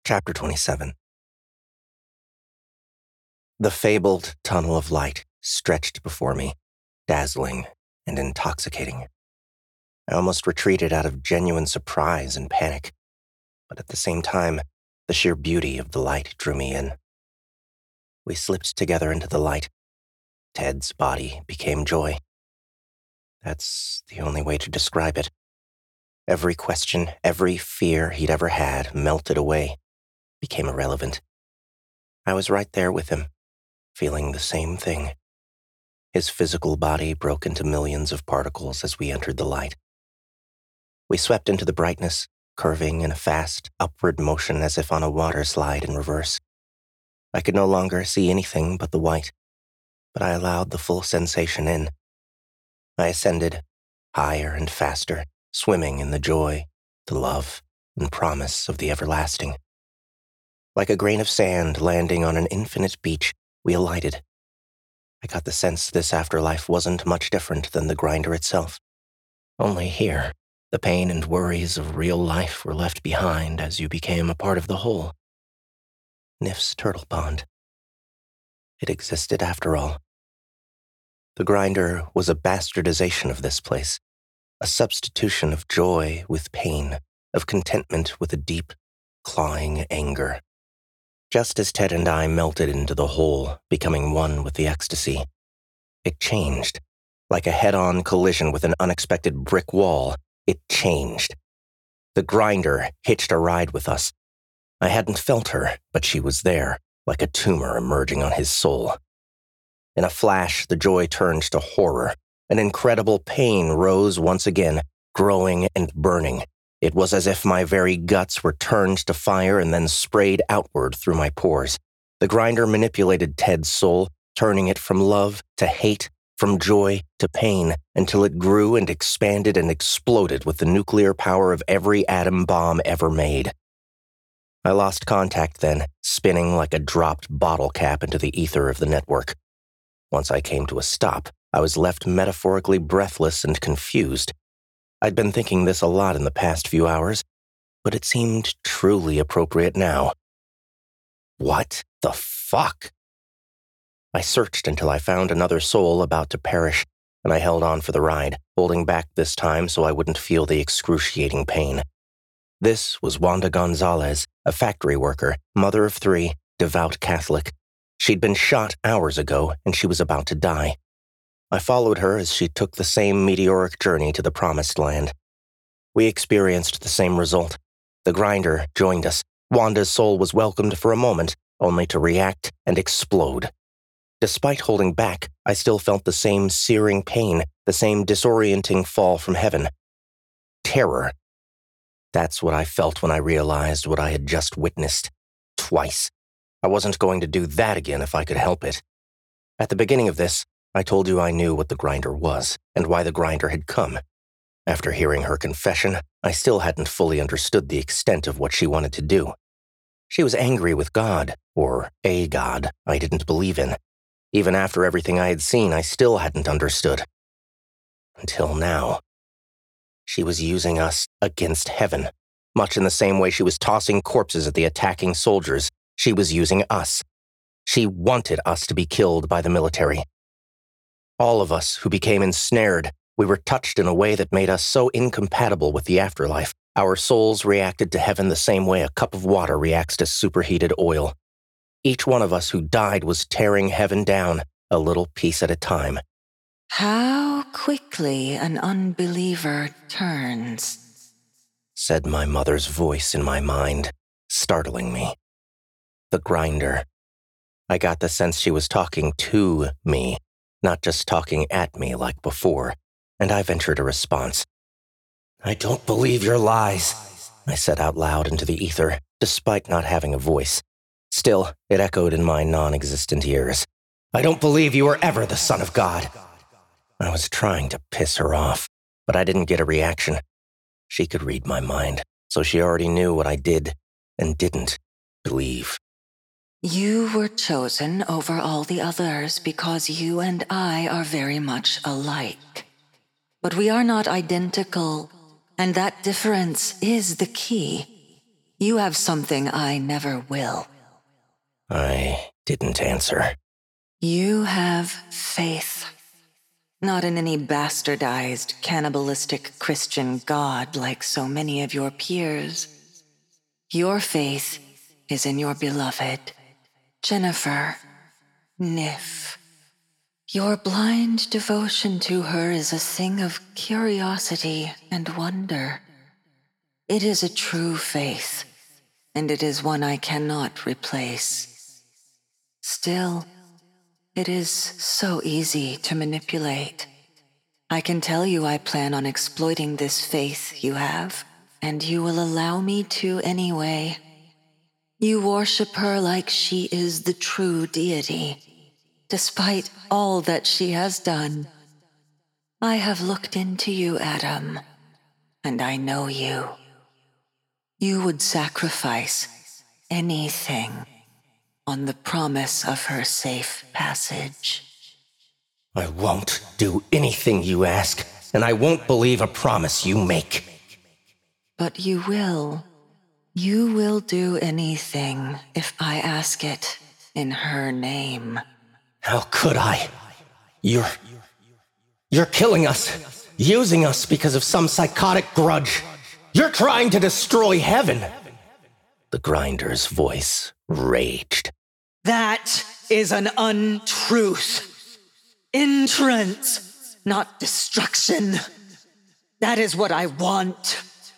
Chapter 27. The fabled tunnel of light stretched before me, dazzling and intoxicating. I almost retreated out of genuine surprise and panic, but at the same time, the sheer beauty of the light drew me in. We slipped together into the light. Ted's body became joy. That's the only way to describe it. Every question, every fear he'd ever had melted away, became irrelevant. I was right there with him, feeling the same thing. His physical body broke into millions of particles as we entered the light. We swept into the brightness, curving in a fast, upward motion as if on a water slide in reverse. I could no longer see anything but the white, but I allowed the full sensation in. I ascended, higher and faster, swimming in the joy, the love, and promise of the everlasting. Like a grain of sand landing on an infinite beach, we alighted. I got the sense this afterlife wasn't much different than the grinder itself. Only here, the pain and worries of real life were left behind as you became a part of the whole. Nif's turtle pond. It existed after all. The grinder was a bastardization of this place, a substitution of joy with pain, of contentment with a deep, clawing anger. Just as Ted and I melted into the whole, becoming one with the ecstasy, it changed. Like a head-on collision with an unexpected brick wall, it changed. The grinder hitched a ride with us. I hadn't felt her, but she was there, like a tumor emerging on his soul. In a flash, the joy turned to horror. An incredible pain rose once again, growing and burning. It was as if my very guts were turned to fire and then sprayed outward through my pores. The grinder manipulated Ted's soul, turning it from love to hate, from joy to pain, until it grew and expanded and exploded with the nuclear power of every atom bomb ever made. I lost contact then, spinning like a dropped bottle cap into the ether of the network. Once I came to a stop, I was left metaphorically breathless and confused. I'd been thinking this a lot in the past few hours, but it seemed truly appropriate now. What the fuck? I searched until I found another soul about to perish, and I held on for the ride, holding back this time so I wouldn't feel the excruciating pain. This was Wanda Gonzalez, a factory worker, mother of 3, devout Catholic. She'd been shot hours ago, and she was about to die. I followed her as she took the same meteoric journey to the promised land. We experienced the same result. The grinder joined us. Wanda's soul was welcomed for a moment, only to react and explode. Despite holding back, I still felt the same searing pain, the same disorienting fall from heaven. Terror. That's what I felt when I realized what I had just witnessed. Twice. I wasn't going to do that again if I could help it. At the beginning of this, I told you I knew what the grinder was, and why the grinder had come. After hearing her confession, I still hadn't fully understood the extent of what she wanted to do. She was angry with God, or a God I didn't believe in. Even after everything I had seen, I still hadn't understood. Until now. She was using us against heaven, much in the same way she was tossing corpses at the attacking soldiers. She was using us. She wanted us to be killed by the military. All of us who became ensnared, we were touched in a way that made us so incompatible with the afterlife. Our souls reacted to heaven the same way a cup of water reacts to superheated oil. Each one of us who died was tearing heaven down, a little piece at a time. How quickly an unbeliever turns, said my mother's voice in my mind, startling me. The grinder. I got the sense she was talking to me, not just talking at me like before, and I ventured a response. I don't believe your lies, I said out loud into the ether, despite not having a voice. Still, it echoed in my non-existent ears. I don't believe you were ever the Son of God. I was trying to piss her off, but I didn't get a reaction. She could read my mind, so she already knew what I did and didn't believe. You were chosen over all the others because you and I are very much alike. But we are not identical, and that difference is the key. You have something I never will. I didn't answer. You have faith. Not in any bastardized, cannibalistic Christian god like so many of your peers. Your faith is in your beloved, Jennifer, Nif. Your blind devotion to her is a thing of curiosity and wonder. It is a true faith, and it is one I cannot replace. Still, it is so easy to manipulate. I can tell you I plan on exploiting this faith you have, and you will allow me to anyway. You worship her like she is the true deity, despite all that she has done. I have looked into you, Adam, and I know you. You would sacrifice anything on the promise of her safe passage. I won't do anything you ask, and I won't believe a promise you make. But you will. You will do anything if I ask it in her name. How could I? You're killing us, using us because of some psychotic grudge. You're trying to destroy heaven. The grinder's voice raged. That is an untruth. Entrance, not destruction. That is what I want.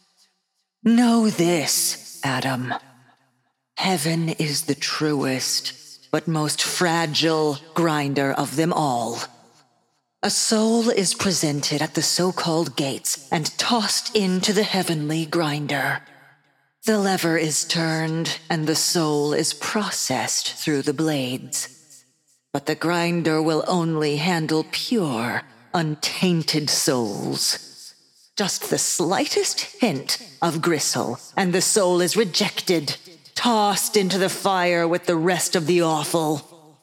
Know this, Adam. Heaven is the truest, but most fragile grinder of them all. A soul is presented at the so-called gates and tossed into the heavenly grinder. The lever is turned and the soul is processed through the blades. But the grinder will only handle pure, untainted souls. Just the slightest hint of gristle and the soul is rejected, tossed into the fire with the rest of the offal.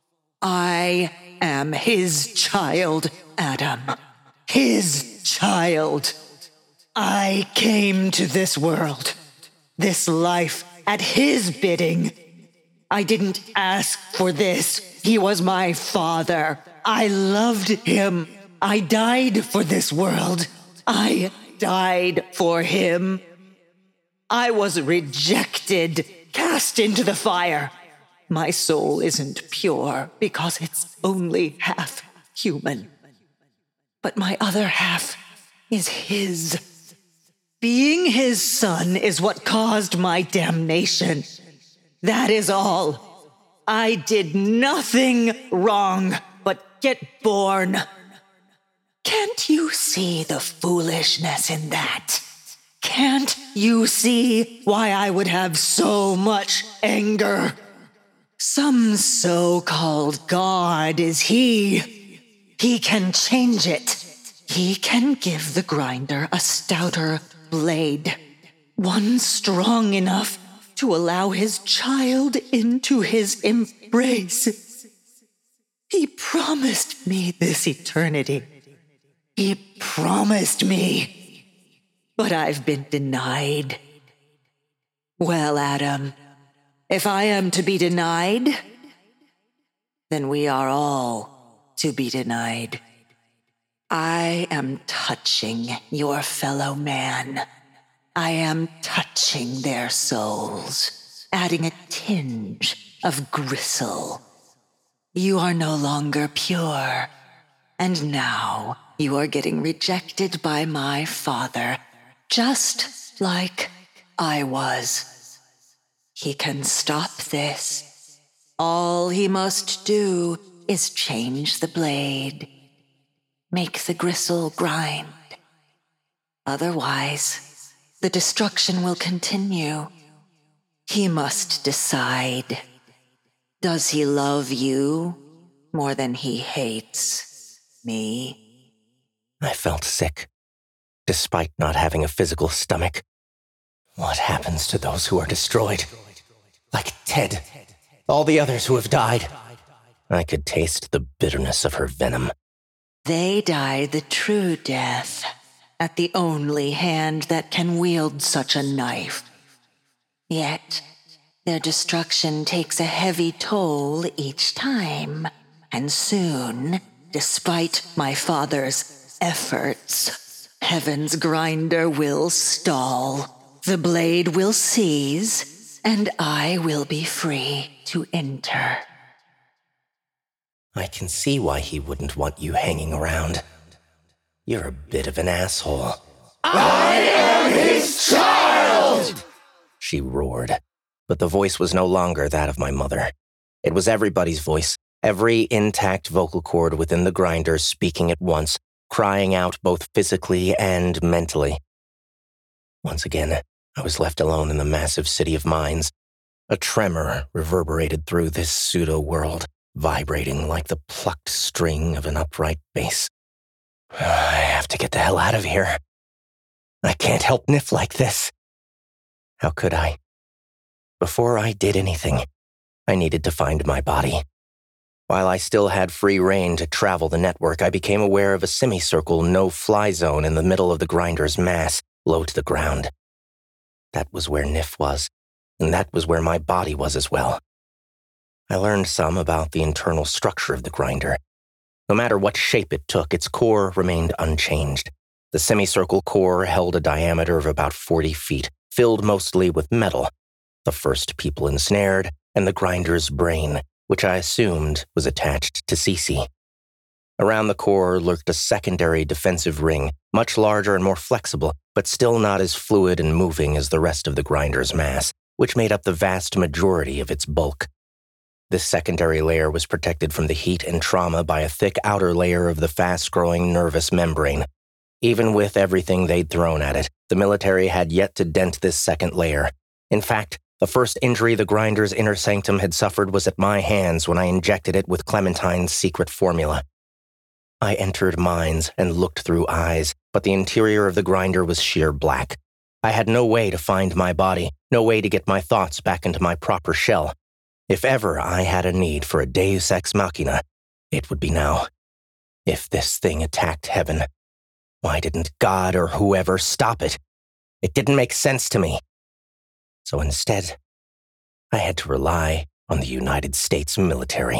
I am his child, Adam. His child. I came to this world, this life, at his bidding. I didn't ask for this. He was my father. I loved him. I died for this world. I died for him. I was rejected, cast into the fire. My soul isn't pure because it's only half human. But my other half is his. Being his son is what caused my damnation. That is all. I did nothing wrong but get born. Can't you see the foolishness in that? Can't you see why I would have so much anger? Some so-called God is he. He can change it. He can give the grinder a stouter blade, one strong enough to allow his child into his embrace. He promised me this eternity. He promised me, but I've been denied. Well, Adam, if I am to be denied, then we are all to be denied. I am touching your fellow man. I am touching their souls, adding a tinge of gristle. You are no longer pure, and now you are getting rejected by my father, just like I was. He can stop this. All he must do is change the blade. Make the gristle grind. Otherwise, the destruction will continue. He must decide. Does he love you more than he hates me? I felt sick, despite not having a physical stomach. What happens to those who are destroyed? Like Ted, all the others who have died. I could taste the bitterness of her venom. They die the true death at the only hand that can wield such a knife. Yet, their destruction takes a heavy toll each time, and soon, despite my father's efforts, Heaven's grinder will stall. The blade will seize, and I will be free to enter. I can see why he wouldn't want you hanging around. You're a bit of an asshole. I am his child! She roared, but the voice was no longer that of my mother. It was everybody's voice, every intact vocal cord within the grinder speaking at once, crying out both physically and mentally. Once again, I was left alone in the massive city of mines. A tremor reverberated through this pseudo-world, vibrating like the plucked string of an upright bass. I have to get the hell out of here. I can't help Nif like this. How could I? Before I did anything, I needed to find my body. While I still had free rein to travel the network, I became aware of a semicircle no-fly zone in the middle of the grinder's mass, low to the ground. That was where Nif was, and that was where my body was as well. I learned some about the internal structure of the grinder. No matter what shape it took, its core remained unchanged. The semicircle core held a diameter of about 40 feet, filled mostly with metal. The first people ensnared, and the grinder's brain, which I assumed was attached to Cece. Around the core lurked a secondary defensive ring, much larger and more flexible, but still not as fluid and moving as the rest of the grinder's mass, which made up the vast majority of its bulk. This secondary layer was protected from the heat and trauma by a thick outer layer of the fast-growing nervous membrane. Even with everything they'd thrown at it, the military had yet to dent this second layer. In fact, the first injury the grinder's inner sanctum had suffered was at my hands when I injected it with Clementine's secret formula. I entered minds and looked through eyes, but the interior of the grinder was sheer black. I had no way to find my body, no way to get my thoughts back into my proper shell. If ever I had a need for a deus ex machina, it would be now. If this thing attacked heaven, why didn't God or whoever stop it? It didn't make sense to me. So instead, I had to rely on the United States military.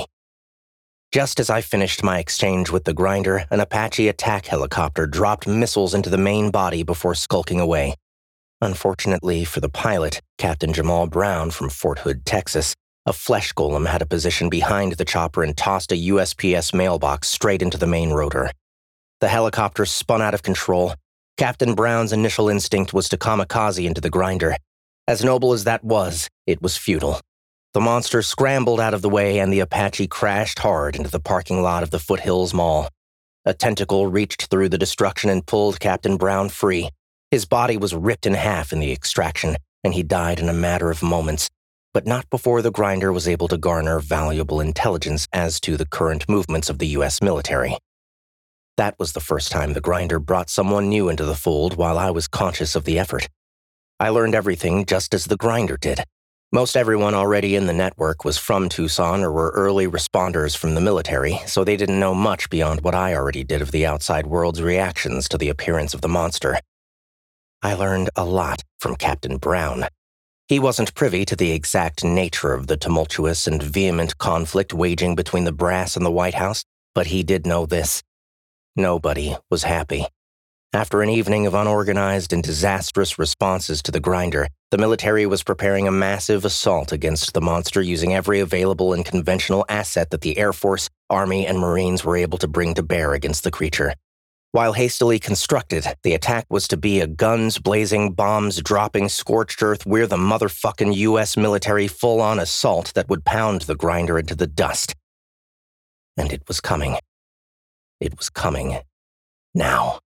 Just as I finished my exchange with the grinder, an Apache attack helicopter dropped missiles into the main body before skulking away. Unfortunately for the pilot, Captain Jamal Brown from Fort Hood, Texas, a flesh golem had a position behind the chopper and tossed a USPS mailbox straight into the main rotor. The helicopter spun out of control. Captain Brown's initial instinct was to kamikaze into the grinder. As noble as that was, it was futile. The monster scrambled out of the way and the Apache crashed hard into the parking lot of the Foothills Mall. A tentacle reached through the destruction and pulled Captain Brown free. His body was ripped in half in the extraction, and he died in a matter of moments, but not before the grinder was able to garner valuable intelligence as to the current movements of the U.S. military. That was the first time the grinder brought someone new into the fold while I was conscious of the effort. I learned everything just as the grinder did. Most everyone already in the network was from Tucson or were early responders from the military, so they didn't know much beyond what I already did of the outside world's reactions to the appearance of the monster. I learned a lot from Captain Brown. He wasn't privy to the exact nature of the tumultuous and vehement conflict waging between the brass and the White House, but he did know this. Nobody was happy. After an evening of unorganized and disastrous responses to the grinder, the military was preparing a massive assault against the monster using every available and conventional asset that the Air Force, Army, and Marines were able to bring to bear against the creature. While hastily constructed, the attack was to be a guns-blazing, bombs-dropping, scorched earth, we're the motherfucking U.S. military full-on assault that would pound the grinder into the dust. And it was coming. It was coming. Now.